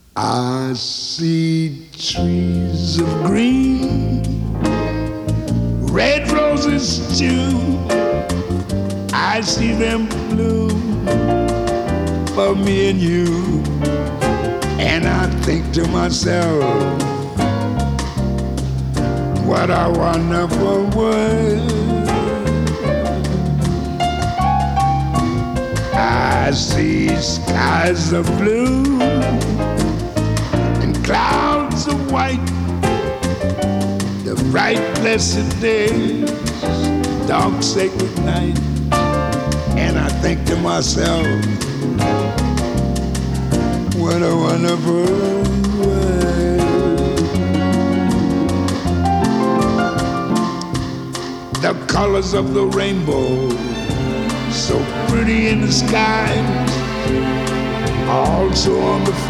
I see trees of green, red roses too. I see them bloom for me and you. And I think to myself, what a wonderful world. I see skies of blue and clouds of white, the bright blessed days, dark sacred night. And I think to myself, what a wonderful world. The colors of the rainbow, so pretty in the sky, also on the